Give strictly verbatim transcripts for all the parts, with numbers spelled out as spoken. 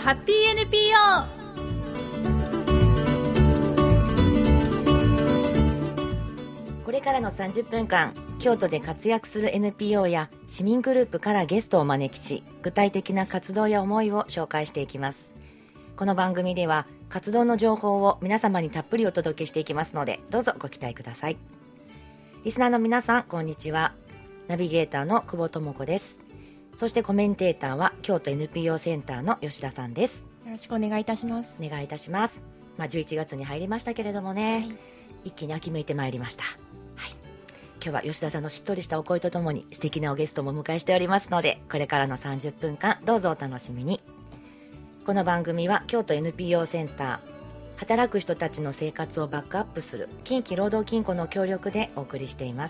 ハッピー エヌピーオー。 これからのさんじゅっぷんかん、京都で活躍する エヌピーオー や市民グループからゲストをお招きし、具体的な活動や思いを紹介していきます。この番組では活動の情報を皆様にたっぷりお届けしていきますので、どうぞご期待ください。リスナーの皆さん、こんにちは。ナビゲーターの久保智子です。そしてコメンテーターは京都 エヌピーオー センターの吉田さんです。 よろしくお願いいたします。 お願いいたします。まあ、じゅういちがつに入りましたけれどもね、はい、一気に秋めいてまいりました。はい、今日は吉田さんのしっとりしたお声とともに素敵なおゲストもお迎えしておりますので、これからのさんじゅっぷんかんどうぞお楽しみに。この番組は京都 エヌピーオー センター、働く人たちの生活をバックアップする近畿労働金庫の協力でお送りしています。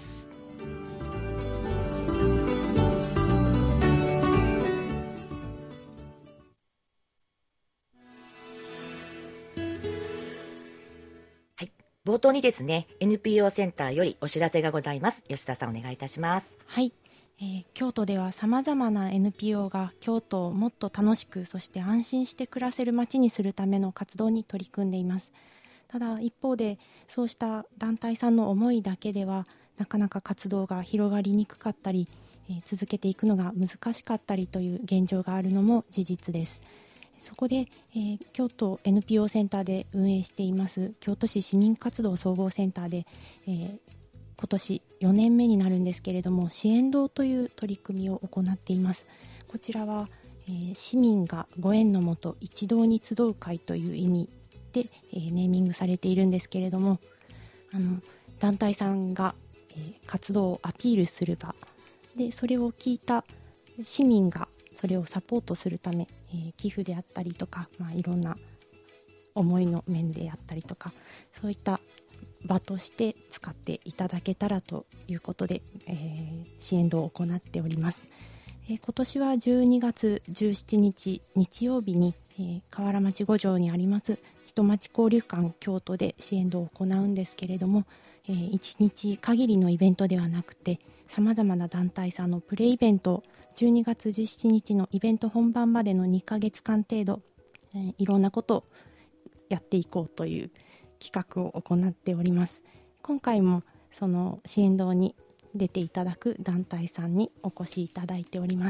冒頭にですね、 エヌピーオー センターよりお知らせがございます。吉田さん、お願いいたします。 はい、えー、京都ではさまざまな エヌピーオー が京都をもっと楽しく、そして安心して暮らせる街にするための活動に取り組んでいます。ただ一方で、そうした団体さんの思いだけではなかなか活動が広がりにくかったり、えー、続けていくのが難しかったりという現状があるのも事実です。そこで、えー、京都 エヌピーオー センターで運営しています京都市市民活動総合センターで、えー、今年よねんめになるんですけれども、支援堂という取り組みを行っています。こちらは、えー、市民がご縁のもと一堂に集う会という意味で、えー、ネーミングされているんですけれども、あの団体さんが、えー、活動をアピールする場で、それを聞いた市民がそれをサポートするため、えー、寄付であったりとか、まあ、いろんな思いの面であったりとか、そういった場として使っていただけたらということで、えー、支援堂を行っております。えー、今年はじゅうにがつじゅうしちにち日曜日に、えー、河原町五条にあります人町交流館京都で支援堂を行うんですけれども、えー、いちにち限りのイベントではなくて、さまざまな団体さんのプレイベント、じゅうにがつじゅうしちにちのイベント本番までのにかげつかん程度、えー、いろんなことをやっていこうという企画を行っております。今回もその支援堂に出ていただく団体さんにお越しいただいております。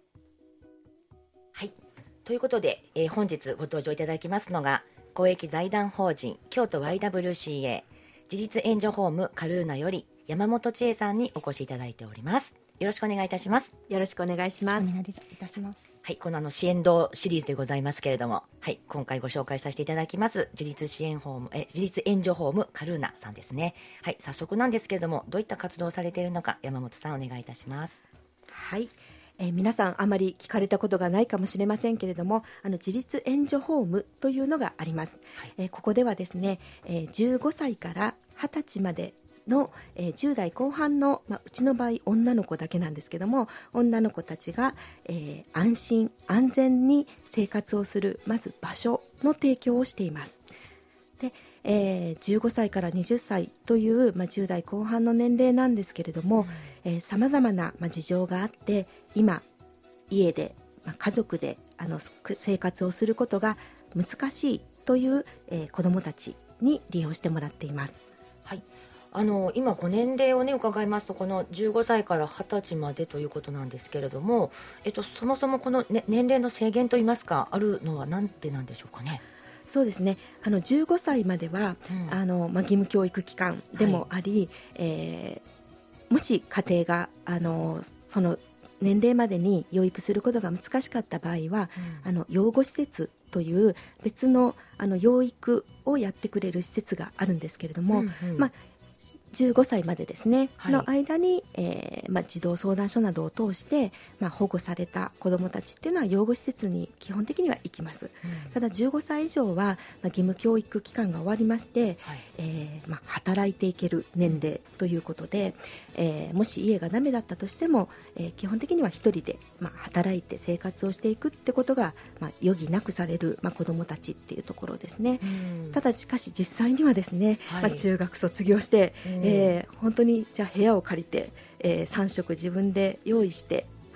はい、ということで、えー、本日ご登場いただきますのが、公益財団法人京都 ワイダブリューシーエー 自立援助ホームカルーナより山本千恵さんにお越しいただいております。よろしくお願いいたします。 よろしくお願いします。 お願いいたします。 はい、このあの支援堂シリーズでございますけれども、はい、今回ご紹介させていただきます自立支援ホームえ自立援助ホームカルーナさんですね。はい、早速なんですけれども、どういった活動をされているのか、山本さんお願いいたします。 はい、えー、皆さんあまり聞かれたことがないかもしれませんけれども、あの自立援助ホームというのがあります。はい、えー、ここではですね、えー、じゅうごさいからはたちまでの、えー、じゅうだいこう半の、まあ、うちの場合女の子だけなんですけども、女の子たちが、えー、安心安全に生活をするまず場所の提供をしています。で、えー、じゅうごさいからはたちという、まあ、じゅうだいこう半の年齢なんですけれども、さまざまな、まあ、事情があって今家で、まあ、家族であの生活をすることが難しいという、えー、子どもたちに利用してもらっています。 はい、あの今ご年齢をね伺いますと、このじゅうごさいからはたちまでということなんですけれども、えっと、そもそもこの、ね、年齢の制限といいますか、あるのは何てなんでしょうかね。 そうですね、あのじゅうごさいまでは、うん、あのまあ、義務教育機関でもあり、はい、えー、もし家庭があのその年齢までに養育することが難しかった場合は、うん、あの養護施設という別の、あの養育をやってくれる施設があるんですけれども、うんうん、まあじゅうごさいまでですね、はい、の間に、えーまあ、児童相談所などを通して、まあ、保護された子どもたちっていうのは養護施設に基本的には行きます。うん、ただじゅうごさい以上は、まあ、義務教育期間が終わりまして、はい、えーまあ、働いていける年齢ということで、えー、もし家がダメだったとしても、えー、基本的には一人で、まあ、働いて生活をしていくってことが、まあ、余儀なくされる、まあ、子どもたちっていうところですね。うん、ただしかし実際にはですね、はい、まあ、中学卒業して、えー、本当にじゃあ部屋を借りて、えー、さん食自分で用意して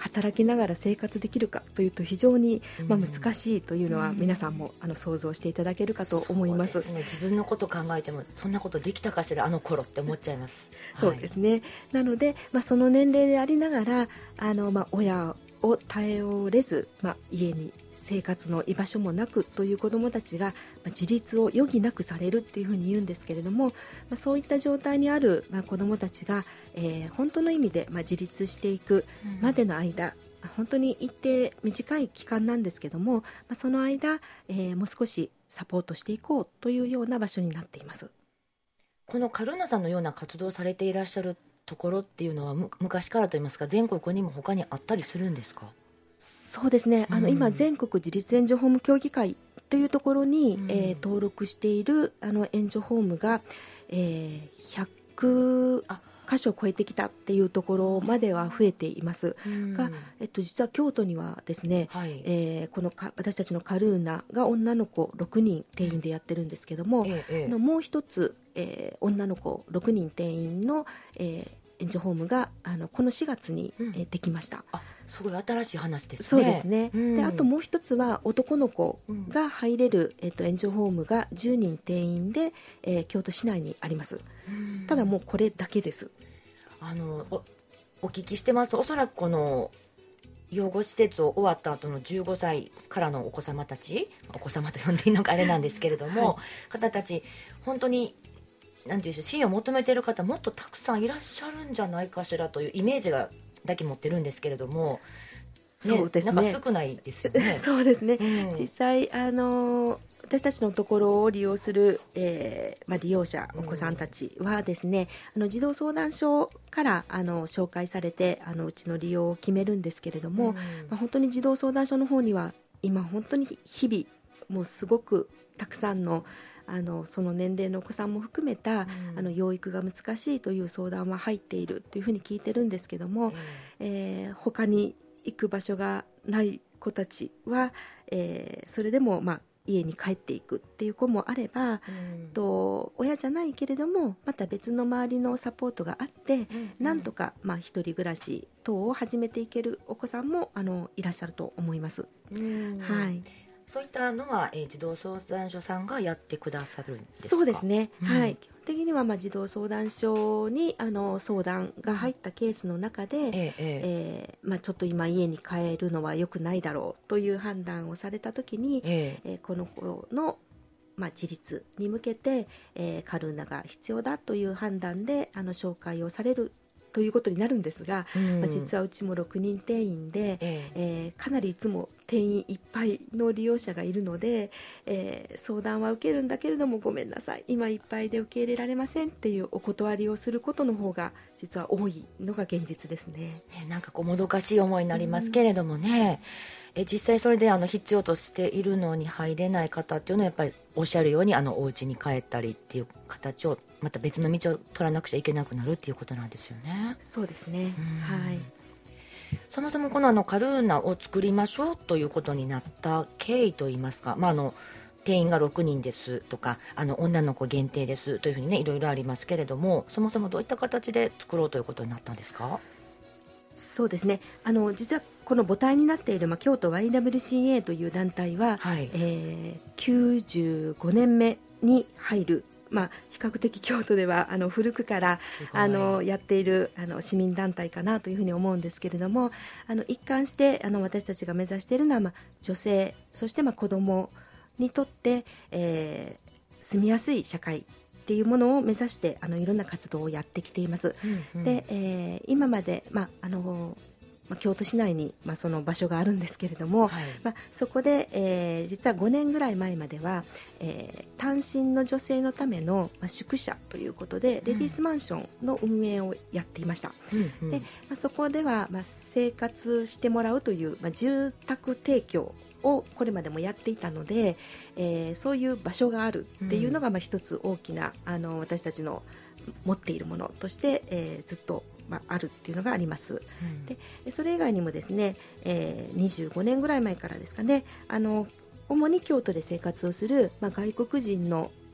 働きながら生活できるかというと非常に、まあ、難しいというのは皆さんもあの想像していただけるかと思います。 そうですね、自分のこと考えてもそんなことできたかしらあの頃って思っちゃいます。 そうですね、はい、なので、まあ、その年齢でありながらあの、まあ、親を頼れず、まあ、家に生活の居場所もなくという子どもたちが、まあ、自立を余儀なくされるっていうふうに言うんですけれども、まあ、そういった状態にある、まあ、子どもたちが、えー、本当の意味で、まあ、自立していくまでの間、うん、本当に一定短い期間なんですけども、まあ、その間、えー、もう少しサポートしていこうというような場所になっています。 このカルーナさんのような活動をされていらっしゃるところっていうのはむ昔からといいますか全国にも他にあったりするんですか？ そうですね、あの、うん、今全国自立援助ホーム協議会というところに、うん、えー、登録しているあの援助ホームが、えー、ひゃく箇所を超えてきたっていうところまでは増えています、うん、が、えっと、実は京都にはですね、はい、えー、このか私たちのカルーナが女の子ろくにん定員でやってるんですけども、うん、ええ、あのもう一つ、えー、女の子ろくにん定員の、えー援助ホームがあのこのしがつに、うん、えできました。 あ、すごい新しい話ですね。 そうですね、うん、であともう一つは男の子が入れる、うん、えっと、援助ホームがじゅうにん定員で、えー、京都市内にあります、うん、ただもうこれだけです。 あの お, お聞きしてますとおそらくこの養護施設を終わった後のじゅうごさいからのお子様たちお子様と呼んでいいのかあれなんですけれども、はい、方たち本当になんていうでしょう、支援を求めている方もっとたくさんいらっしゃるんじゃないかしらというイメージがだけ持ってるんですけれども、 ね、そうですね、 なんか少ないですよね。 そうですね、うん、実際あの私たちのところを利用する、えーまあ、利用者お子さんたちはですね、うん、あの児童相談所からあの紹介されてあのうちの利用を決めるんですけれども、うん、まあ、本当に児童相談所の方には今本当に日々もうすごくたくさんのあのその年齢のお子さんも含めた、うん、あの養育が難しいという相談は入っているというふうに聞いてるんですけども、うん、えー、他に行く場所がない子たちは、えー、それでも、まあ、家に帰っていくっていう子もあれば、うん、と親じゃないけれどもまた別の周りのサポートがあって、うんうん、なんとか、まあ、一人暮らし等を始めていけるお子さんもあのいらっしゃると思います、うん、はい。 そういったのは、えー、児童相談所さんがやってくださるんですか？ そうですね、うん、はい、基本的には、まあ、児童相談所にあの相談が入ったケースの中で、えええーまあ、ちょっと今家に帰るのは良くないだろうという判断をされたときに、えええー、この子の、まあ、自立に向けて、えー、カルーナが必要だという判断であの紹介をされるということになるんですが、うん、まあ、実はうちもろくにん定員で、えええー、かなりいつも定員いっぱいの利用者がいるので、えー、相談は受けるんだけれどもごめんなさい今いっぱいで受け入れられませんっていうお断りをすることの方が実は多いのが現実ですね。 ね、なんかこうもどかしい思いになりますけれどもね、うん、え実際それであの必要としているのに入れない方っていうのはやっぱりおっしゃるようにあのお家に帰ったりっていう形をまた別の道を取らなくちゃいけなくなるっていうことなんですよね。 そうですね、はい。 そもそもこのあのカルーナを作りましょうということになった経緯といいますか、まあ、あの定員がろくにんですとかあの女の子限定ですというふうにねいろいろありますけれども、そもそもどういった形で作ろうということになったんですか？ そうですね、あの実はこの母体になっている、まあ、京都 ワイダブリューシーエー という団体は、はい、えー、きゅうじゅうごねんめに入る、まあ、比較的京都ではあの古くからあのやっているあの市民団体かなというふうに思うんですけれども、あの一貫してあの私たちが目指しているのは、まあ、女性そしてまあ子どもにとって、えー、住みやすい社会っていうものを目指してあのいろんな活動をやってきています、うんうん、で、えー、今まで、まああのまあ、京都市内に、まあ、その場所があるんですけれども、はい、まあ、そこで、えー、実はごねんぐらい前までは、えー、単身の女性のための、まあ、宿舎ということで、うん、レディースマンションの運営をやっていました、うんうん、でまあ、そこでは、まあ、生活してもらうという、まあ、住宅提供をこれまでもやっていたので、えー、そういう場所があるっていうのが、まあ、一つ大きなあの私たちの持っているものとして、えー、ずっと、まあ、あるっていうのがあります、うん、でそれ以外にもですね、えー、にじゅうごねんぐらい前からですかね、あの主に京都で生活をする、まあ、外国人の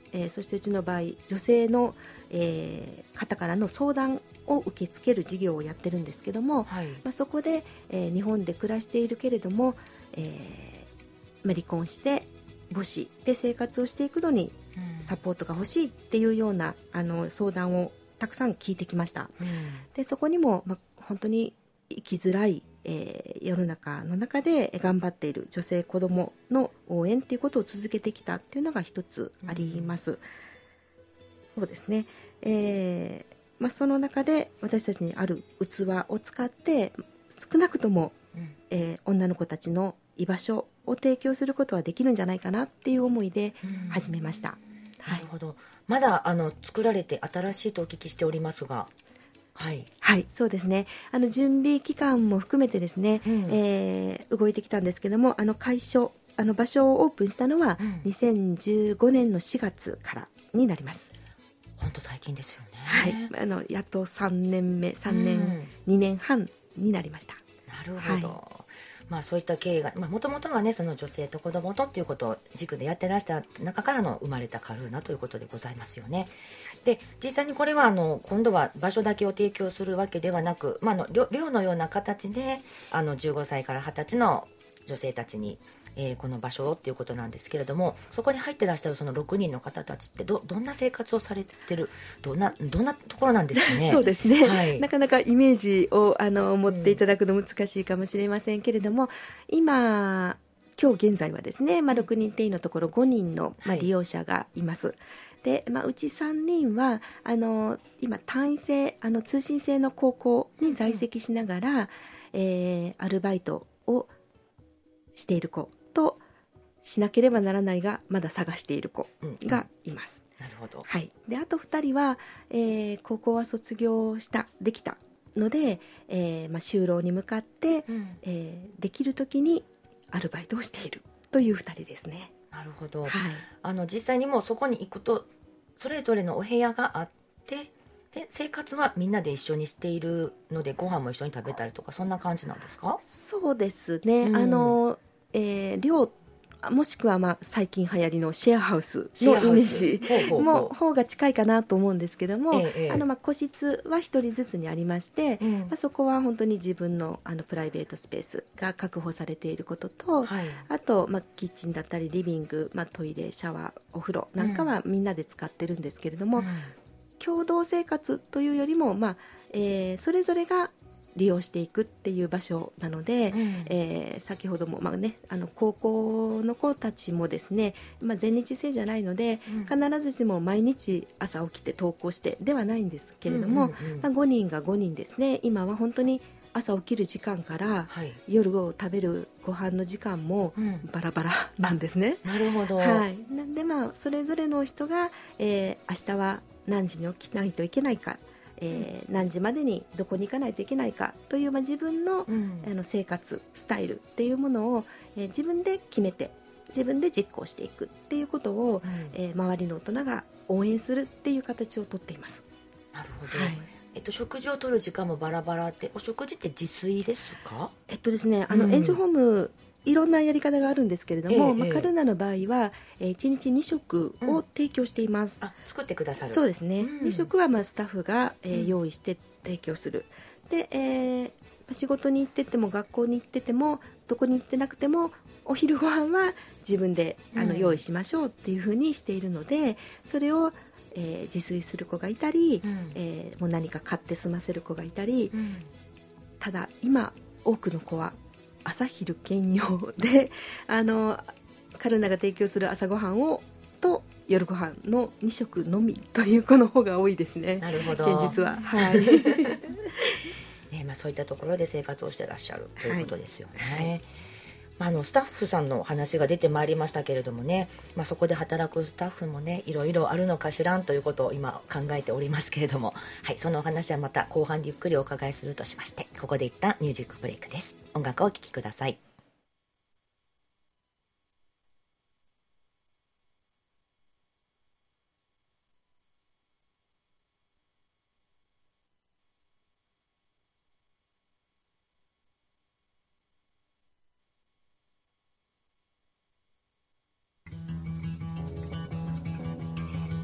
えー、そしてうちの場合女性の、えー、方からの相談を受け付ける事業をやってるんですけども、はい、まあ、そこで、えー、日本で暮らしているけれども、えーまあ、離婚して母子で生活をしていくのにサポートが欲しいっていうようなあの相談をたくさん聞いてきました、うん、でそこにも、まあ、本当に生きづらい、えー、世の中の中で頑張っている女性子どもの応援っていうことを続けてきたっていうのが一つあります、うん、そうですね、えーまあ、その中で私たちにある器を使って少なくとも、うんえー、女の子たちの居場所を提供することはできるんじゃないかなっていう思いで始めました、 うん、なるほど。まだあの作られて新しいとお聞きしておりますが、はい、 はい、そうですね。あの準備期間も含めてですね、うんえー、動いてきたんですけども、あの会所、あの場所をオープンしたのはにせんじゅうごねんのしがつからになります。 本当最近ですよね。 はい、あのやっとさんねんめ、さんねん、うん、にねんはんになりました。 なるほど。はいまあ、そういった経緯がもともとはねその女性と子供とっていうことを軸でやってらした中からの生まれたカルーナということでございますよね。で実際にこれはあの今度は場所だけを提供するわけではなく、まあ、あの寮のような形であのじゅうごさいからはたちの女性たちに、えー、この場所をっていうことなんですけれども、そこに入ってらっしゃるそのろくにんの方たちって ど, どんな生活をされてるどんなどんなところなんですかね。 そうですね、はい、なかなかイメージをあの持っていただくの難しいかもしれませんけれども、うん、今今日現在はですね、まあ、ろくにん定員のところごにんの、まあ、利用者がいます、はいでまあ、うちさんにんはあの今単位制あの通信制の高校に在籍しながら、うんえー、アルバイトをしている子としなければならないがまだ探している子がいます、 うんうん、なるほど、 はい、であとふたりは、えー、高校は卒業したできたので、えーまあ、就労に向かって、うんえー、できる時にアルバイトをしているというふたりですね。 なるほど、 はい、 あの実際にもうそこに行くとそれぞれのお部屋があってで生活はみんなで一緒にしているのでご飯も一緒に食べたりとかそんな感じなんですか？ そうですね、うん、あの、えー、寮もしくはまあ最近流行りのシェアハウスのイメージも方が近いかなと思うんですけども、ええ、あのまあ個室はひとりずつにありまして、うんまあ、そこは本当に自分 の, あのプライベートスペースが確保されていることと、はい、あとまあキッチンだったりリビング、まあ、トイレシャワーお風呂なんかはみんなで使ってるんですけれども、うん、共同生活というよりも、まあえー、それぞれが利用していくっていう場所なので、うんえー、先ほども、まあね、あの高校の子たちもですね、まあ、全日制じゃないので、うん、必ずしも毎日朝起きて登校してではないんですけれども、うんうんうんまあ、ごにんがごにんですね。今は本当に朝起きる時間から、はい、夜を食べるご飯の時間もバラバラなんですね、 うん、なるほど、 はい、なんで、まあ、それぞれの人が、えー、明日は何時に起きないといけないかえー、何時までにどこに行かないといけないかという、まあ、自分 の,、うん、あの生活スタイルっていうものを、えー、自分で決めて自分で実行していくっていうことを、うんえー、周りの大人が応援するっていう形をとっています。 なるほど、はいえっと、食事をとる時間もバラバラでお食事って自炊ですか？ えっとですねあの、うん、援助ホームいろんなやり方があるんですけれども、ええまあ、カルーナの場合は、えー、いちにちに食を提供しています、 うん、あ作ってくださる。 そうですね、うん、に食はまあスタッフが、えー、用意して提供する、で、えー、仕事に行ってても学校に行っててもどこに行ってなくてもお昼ご飯は自分であの、うん、用意しましょうっていうふうにしているので、それを、えー、自炊する子がいたり、うんえー、もう何か買って済ませる子がいたり、うん、ただ今多くの子は朝昼兼用であのカルーナが提供する朝ごはんをと夜ご飯のに食のみという子の方が多いですね。 なるほど、 現実は、はいねまあ、そういったところで生活をしてらっしゃるということですよね、はいまあ、あのスタッフさんの話が出てまいりましたけれどもね、まあ、そこで働くスタッフもねいろいろあるのかしらんということを今考えておりますけれども、はい、そのお話はまた後半でゆっくりお伺いするとしまして、ここで一旦ミュージックブレイクです。音楽をお聴きください。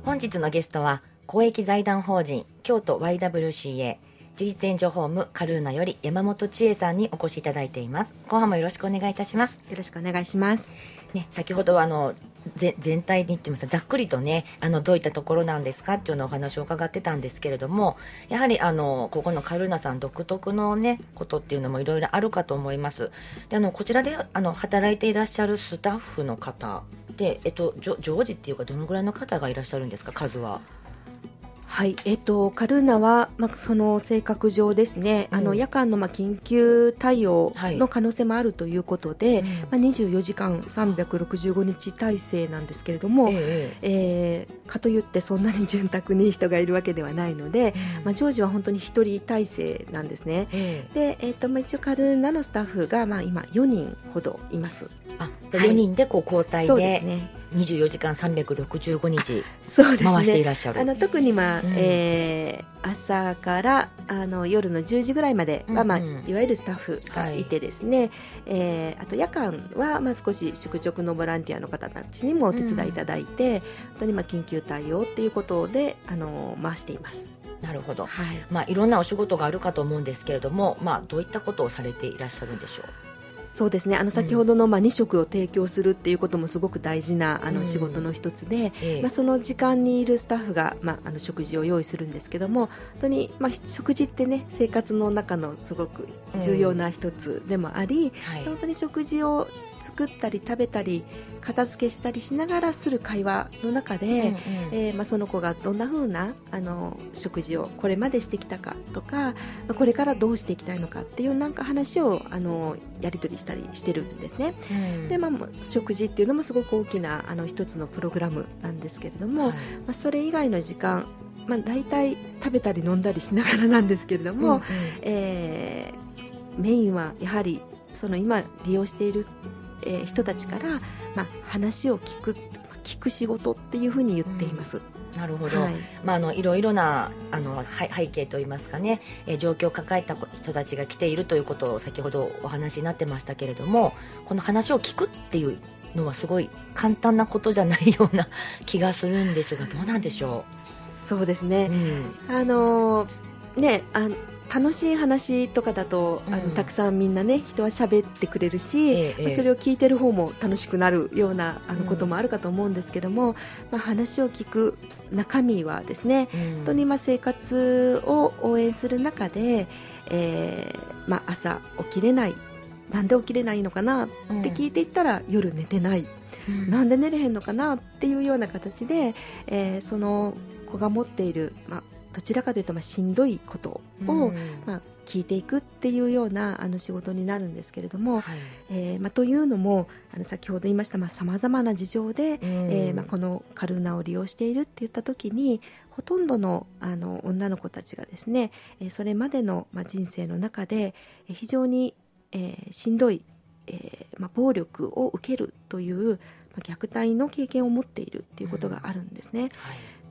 本日のゲストは公益財団法人京都 ワイダブリューシーエー 自立援助ホームカルーナより山本千恵さんにお越しいただいています。後半もよろしくお願いいたします。 よろしくお願いします。 ね、先ほどはあのぜ全体にって言いますか、ざっくりとね、あのどういったところなんですかっていうようなお話を伺ってたんですけれども、やはりあのここのカルーナさん独特のねことっていうのもいろいろあるかと思います。で、あのこちらであの働いていらっしゃるスタッフの方で、えっと常時っていうかどのぐらいの方がいらっしゃるんですか、数は。 はい、えっと、カルーナは、まあ、その性格上ですね、うん、あの夜間のまあ緊急対応の可能性もあるということで、はい、まあ、にじゅうよじかんさんびゃくろくじゅうごにち体制なんですけれども、えーえー、かといってそんなに潤沢に人がいるわけではないので、うん、まあ、常時は本当にひとり体制なんですね、えーでえーとまあ、一応カルーナのスタッフがまあ今よにんほどいます。 あ、じゃあよにんでこう交代で、はい、そうですね、にじゅうよじかんさんびゃくろくじゅうごにち回していらっしゃる。 あの特に、まあ、うん、えー、朝からあの夜のじゅうじぐらいまでは、まあ、うんうん、いわゆるスタッフがいてですね、はい、えー、あと夜間は、まあ、少し宿直のボランティアの方たちにもお手伝いいただいて、うん、本当にまあ緊急対応っていうことであの回しています。 なるほど、はい、まあ、いろんなお仕事があるかと思うんですけれども、まあ、どういったことをされていらっしゃるんでしょう。 そうですね、あの先ほどのまあに食を提供するっていうこともすごく大事なあの仕事の一つで、うん、ええ、まあ、その時間にいるスタッフがまああの食事を用意するんですけども、本当にまあ食事ってね、生活の中のすごく重要な一つでもあり、うん、はい、本当に食事を作ったり食べたり片付けしたりしながらする会話の中で、うんうん、えーまあ、その子がどんな風なあの食事をこれまでしてきたかとか、まあ、これからどうしていきたいのかっていうなんか話をあのやり取りしたりしてるんですね、うん、で、まあ、食事っていうのもすごく大きなあの一つのプログラムなんですけれども、はい、まあ、それ以外の時間、まあ、大体食べたり飲んだりしながらなんですけれども、うんうん、えー、メインはやはりその今利用しているえー、人たちから、まあ、話を聞く聞く仕事っていうふうに言っています、 うん、なるほど、はい、まあ、あのいろいろなあの背景といいますかね、えー、状況を抱えた人たちが来ているということを先ほどお話になってましたけれども、この話を聞くっていうのはすごい簡単なことじゃないような気がするんですが、どうなんでしょう。そうですね、うん、あのー、ねあの楽しい話とかだと、うん、あのたくさんみんなね人は喋ってくれるし、ええ、それを聞いてる方も楽しくなるようなあのこともあるかと思うんですけども、うん、まあ、話を聞く中身はですね、うん、本当にまあ生活を応援する中で、えーまあ、朝起きれない、なんで起きれないのかなって聞いていったら、うん、夜寝てない、うん、なんで寝れへんのかなっていうような形で、えー、その子が持っている、まあどちらかというとまあしんどいことを、うん、まあ、聞いていくっていうようなあの仕事になるんですけれども、はい、えーまあ、というのもあの先ほど言いましたさまざ、まな事情で、うん、えーまあ、このカルーナを利用しているって言った時にほとんどの、あの女の子たちがですね、えー、それまでの、まあ、人生の中で非常に、えー、しんどい、えーまあ、暴力を受けるという、まあ、虐待の経験を持っているっていうことがあるんですね、うん、はい、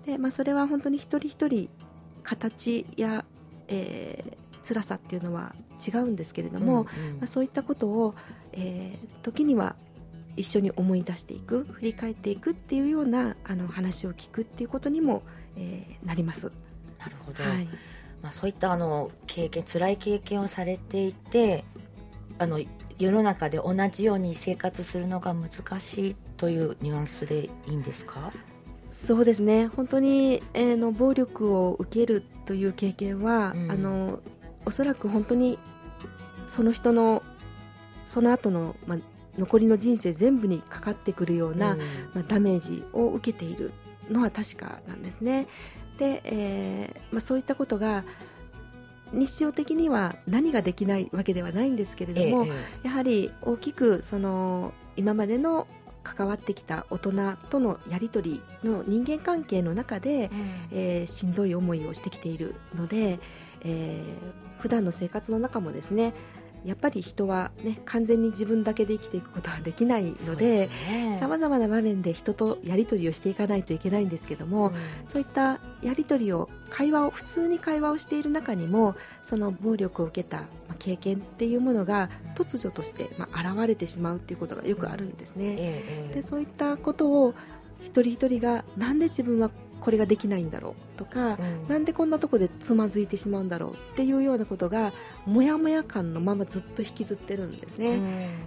でまあ、それは本当に一人一人形や、えー、辛さっていうのは違うんですけれども、うんうん、まあ、そういったことを、えー、時には一緒に思い出していく、振り返っていくっていうようなあの話を聞くっていうことにも、えー、なります。 なるほど、はい、まあ、そういったあの経験、辛い経験をされていて、あの世の中で同じように生活するのが難しいというニュアンスでいいんですか？ そうですね、本当に、えー、の暴力を受けるという経験は、うん、あのおそらく本当にその人のその後の、まあ、残りの人生全部にかかってくるような、うん、まあ、ダメージを受けているのは確かなんですね。で、えーまあ、そういったことが日常的には何ができないわけではないんですけれども、ええ、やはり大きくその今までの関わってきた大人とのやり取りの人間関係の中で、うん、えー、しんどい思いをしてきているので、えー、普段の生活の中もですね、やっぱり人は、ね、完全に自分だけで生きていくことはできないので、さまざまな場面で人とやり取りをしていかないといけないんですけども、うん、そういったやり取りを会話を普通に会話をしている中にもその暴力を受けた経験っていうものが突如として、まあ、現れてしまうっていうことがよくあるんですね、うん、でそういったことを一人一人がなんで自分はこれができないんだろうとか、うん、なんでこんなとこでつまずいてしまうんだろうっていうようなことがもやもや感のままずっと引きずってるんですね、うん、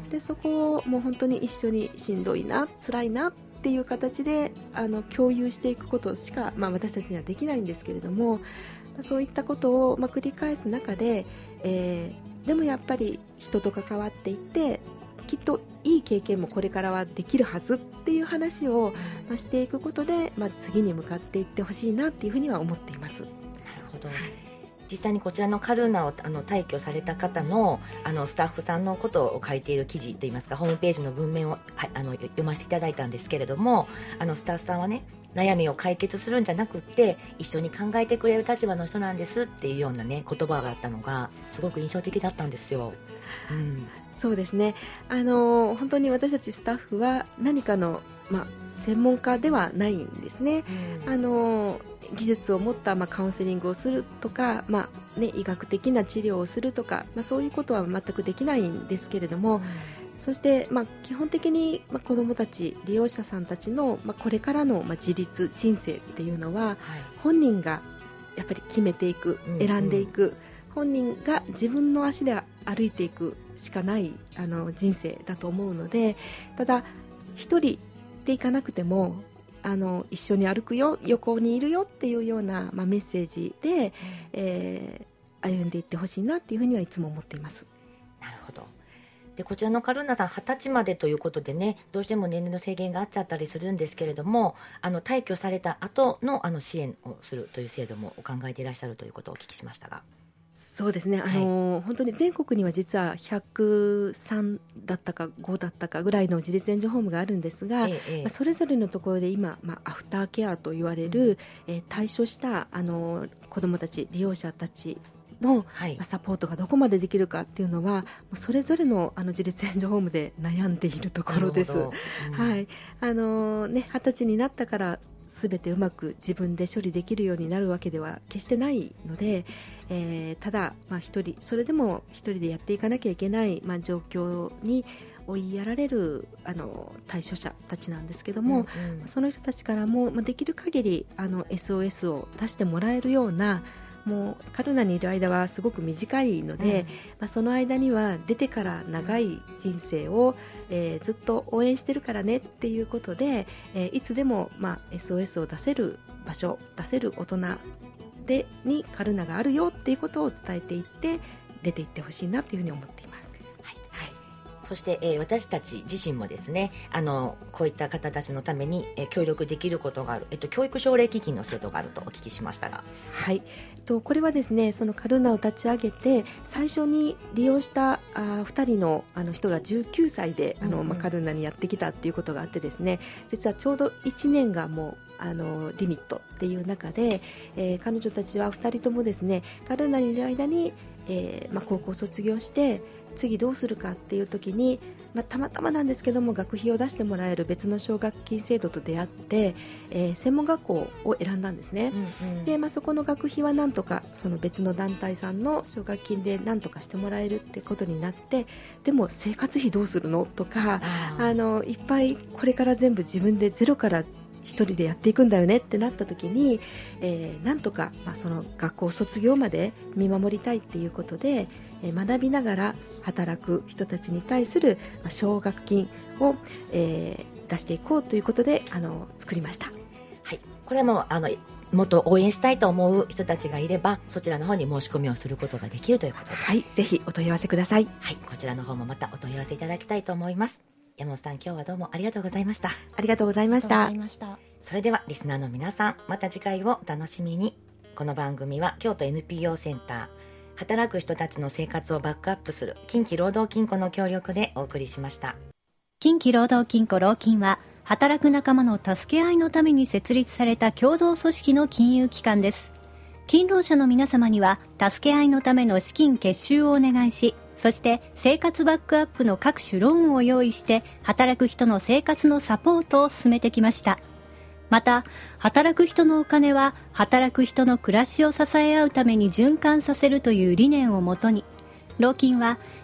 でそこをもう本当に一緒にしんどいな辛いなっていう形であの共有していくことしか、まあ、私たちにはできないんですけれども、そういったことをまあ繰り返す中で、えー、でもやっぱり人と関わっていってきっといい経験もこれからはできるはずっていう話を、まあ、していくことで、まあ、次に向かっていってほしいなっていうふうには思っています。なるほど、はい、実際にこちらのカルーナをあの退去された方 の, あのスタッフさんのことを書いている記事といいますか、ホームページの文面を、はい、あの読ませていただいたんですけれども、あのスタッフさんはね、悩みを解決するんじゃなくって一緒に考えてくれる立場の人なんですっていうようなね言葉があったのがすごく印象的だったんですよ、 うん、そうですね、あの本当に私たちスタッフは何かの、まあ、専門家ではないんですね、うん、あの技術を持った、まあ、カウンセリングをするとか、まあね、医学的な治療をするとか、まあ、そういうことは全くできないんですけれども、うん、そして、まあ、基本的に、まあ、子どもたち利用者さんたちの、まあ、これからの、まあ、自立人生っていうのは、はい、本人がやっぱり決めていく、選んでいく、うんうん、本人が自分の足で歩いていくしかないあの人生だと思うので、ただ一人で行かなくてもあの一緒に歩くよ、横にいるよっていうような、まあ、メッセージで、うん、えー、歩んでいってほしいなっていうふうにはいつも思っています。 なるほど。でこちらのカルーナさんはたちまでということでね、どうしても年齢の制限があっちゃったりするんですけれども、あの退去された後のあの支援をするという制度も考えていらっしゃるということをお聞きしましたが。 そうですね、あの、はい、本当に全国には実はひゃくさんだったかごだったかぐらいの自立援助ホームがあるんですが、ええまあ、それぞれのところで今、まあ、アフターケアと言われる、うんえー、対処したあの子どもたち利用者たちの、はい、サポートがどこまでできるかっていうのはそれぞれ の, あの自立援助ホームで悩んでいるところです、うんはいあのね、はたちになったから全てうまく自分で処理できるようになるわけでは決してないので、えー、ただ、まあ、一人それでも一人でやっていかなきゃいけない、まあ、状況に追いやられるあの対処者たちなんですけども、うんうん、その人たちからも、まあ、できる限りあの エスオーエス を出してもらえるような、もうカルーナにいる間はすごく短いので、うんまあ、その間には出てから長い人生を、えー、ずっと応援してるからねっていうことで、えー、いつでも、まあ、エスオーエス を出せる場所、出せる大人でにカルーナがあるよっていうことを伝えていって出ていってほしいなというふうに思っています。 そして、えー、私たち自身もですね、あのこういった方たちのために、えー、協力できることがある、えっと、教育奨励基金の制度があるとお聞きしましたが、 はい、とこれはですね、そのカルーナを立ち上げて最初に利用したあふたり の, あの人がじゅうきゅうさいであの、うんうんまあ、カルーナにやってきたっていうことがあってですね、実はちょうどいちねんがもうあのリミットっていう中で、えー、彼女たちはふたりともですね、カルーナにいる間に、えーまあ、高校を卒業して次どうするかっていう時に、まあ、たまたまなんですけども学費を出してもらえる別の奨学金制度と出会って、えー、専門学校を選んだんですね、うんうんでまあ、そこの学費はなんとかその別の団体さんの奨学金でなんとかしてもらえるってことになって、でも生活費どうするのとか、あのいっぱいこれから全部自分でゼロから一人でやっていくんだよねってなった時に、えー、なんとか、まあ、その学校卒業まで見守りたいっていうことで、えー、学びながら働く人たちに対する、まあ、奨学金を、えー、出していこうということであの作りました。 はい、これはもうあのもっと応援したいと思う人たちがいればそちらの方に申し込みをすることができるということで、 はい、ぜひお問い合わせください。 はい、こちらの方もまたお問い合わせいただきたいと思います。山本さん、今日はどうもありがとうございました。 ありがとうございました。 それではリスナーの皆さん、また次回をお楽しみに。この番組は京都 エヌピーオー センター、働く人たちの生活をバックアップする近畿労働金庫の協力でお送りしました。 近畿労働金庫労金は働く仲間の助け合いのために設立された共同組織の金融機関です。勤労者の皆様には助け合いのための資金結集をお願いし、そして生活バックアップの各種ローンを用意して働く人の生活のサポートを進めてきました。また働く人のお金は働く人の暮らしを支え合うために循環させるという理念をもとに、労金は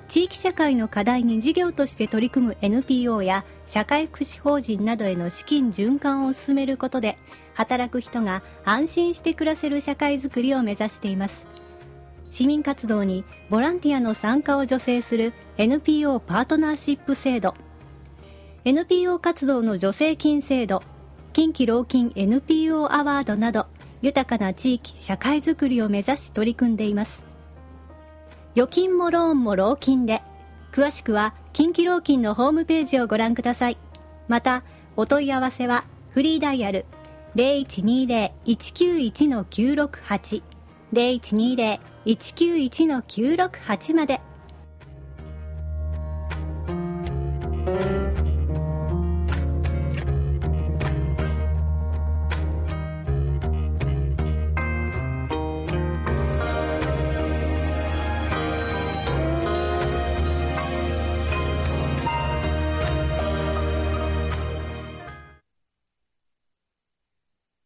地域社会の課題に事業として取り組む エヌピーオー や社会福祉法人などへの資金循環を進めることで、働く人が安心して暮らせる社会づくりを目指しています。市民活動にボランティアの参加を助成する エヌピーオー パートナーシップ制度、エヌピーオー 活動の助成金制度、近畿労勤 エヌピーオー アワードなど、豊かな地域社会づくりを目指し取り組んでいます。預金もローンも老金で、詳しくは近畿労勤のホームページをご覧ください。またお問い合わせはフリーダイヤル ゼロいちにゼロ いちきゅういち きゅうろくはち ゼロいちにゼロ いちきゅういち きゅうろくはち まで。